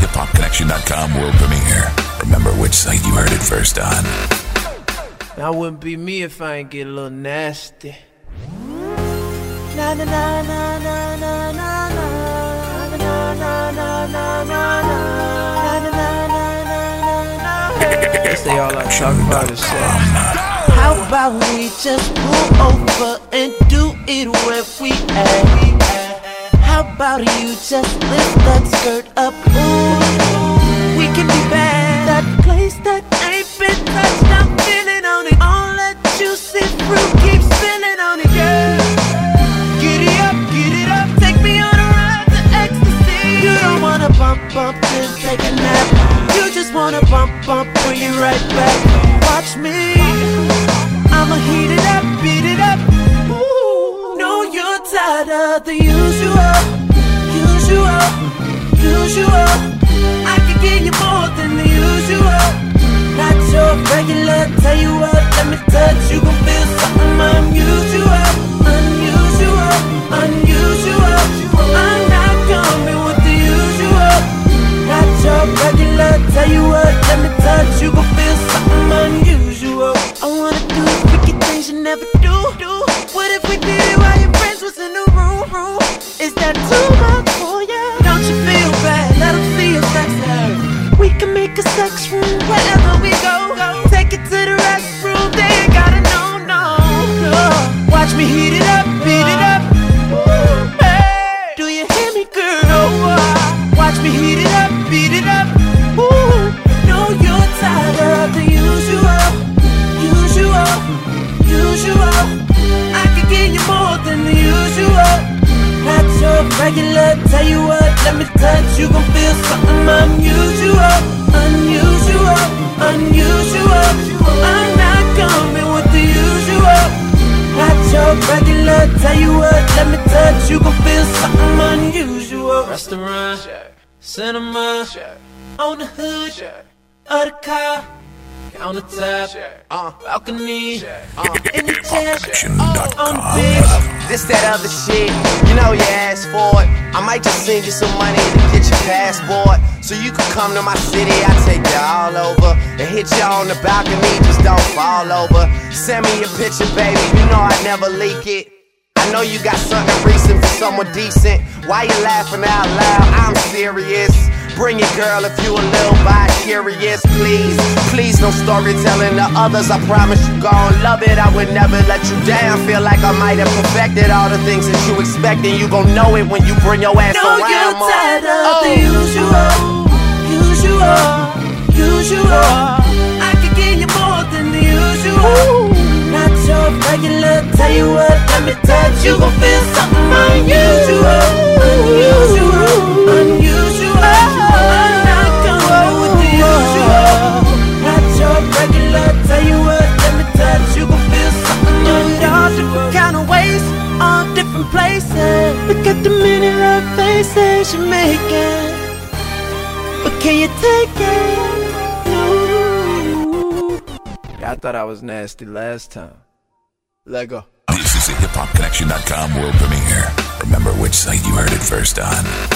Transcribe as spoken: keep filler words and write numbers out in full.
hip hop connection dot com world premiere. Remember which site you heard it first on. That wouldn't be me if I ain't get a little nasty. Na na na na na na na na na na na na na na. They all I talk about is sex. How about we just pull over and do it where we at? How about you just lift that skirt up? Ooh, we can be bad. That place that ain't been touched, I'm feeling on it. All that juicy fruit keeps spilling on it, girl. Get it up, get it up, take me on a ride to ecstasy. You don't wanna bump, bump, then take a nap. You just wanna bump, bump, bring it right back. Watch me, I'ma heat it up, beat it up. Ooh, know you're tired of the usual, usual, usual. I can give you more than the usual. Not your regular, tell you what, let me touch. You gon' feel something unusual, unusual, unusual. I'm not coming with the usual. Not your regular, tell you what, let me touch. You gon' feel something unusual. I wanna do freaky things you never do. do. What if we did it while your friends was in the room? room? Is that too much for you? Don't you feel bad? Let them see your sex life. We can make a sex room wherever we go. go. Take it to the restroom, they ain't gotta know, no, no. Watch me heat it up, beat it up. Ooh, hey. Do you hear me, girl? Watch me heat it up, beat it up. Ooh, know you're tired of the usual, usual, usual. I can give you more than the usual. Not your regular, tell you what, let me touch. You gon' feel something unusual, unusual, unusual. I'm not coming with the usual. Not your regular, tell you what, let me touch. You gon' feel something unusual. Restaurant, cinema, on the hood of the car, countertop, uh, balcony, uh, in the chair, uh, on the bench. This, that other shit, you know you asked for it. I might just send you some money to get your passport, so you can come to my city. I take you all over and hit you on the balcony, just don't fall over. Send me your picture, baby, you know I never leak it. I know you got something recent for someone decent. Why you laughing out loud? I'm serious. Bring it, girl, if you a little bi-curious. Please, please no storytelling to others. I promise you gon' love it. I would never let you down. Feel like I might have perfected all the things that you expect, and you gon' know it when you bring your ass know around. You're more. tired of oh. the usual, usual, usual. I can give you more than the usual. Ooh. Not your regular, tell you what, let me touch. You gon' feel something unusual, unusual, unusual. I'm not coming with the usual. Not your regular, tell you what, let me touch. You gon' feel something unusual. All different kind of ways, all different places. Look at the many love faces you're making, but can you take it? I thought I was nasty last time. Let go. This is a hip hop connection dot com world premiere. Remember which site you heard it first on.